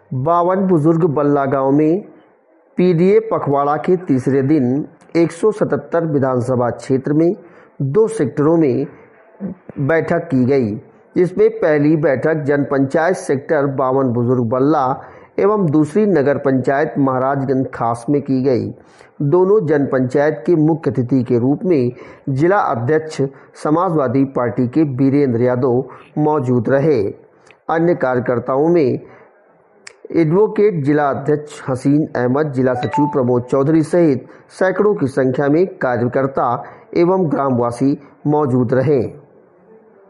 52 बुजुर्ग बल्ला गांव में पीडीए पखवाड़ा के तीसरे दिन 177 विधानसभा क्षेत्र में 2 सेक्टरों में बैठक की गई, जिसमें पहली बैठक जनपंचायत सेक्टर 52 बुजुर्ग बल्ला एवं दूसरी नगर पंचायत महाराजगंज खास में की गई। दोनों जनपंचायत के मुख्य अतिथि के रूप में जिला अध्यक्ष समाजवादी पार्टी के वीरेंद्र यादव मौजूद रहे। अन्य कार्यकर्ताओं में एडवोकेट जिला अध्यक्ष हसीन अहमद, जिला सचिव प्रमोद चौधरी सहित सैकड़ों की संख्या में कार्यकर्ता एवं ग्रामवासी मौजूद रहे।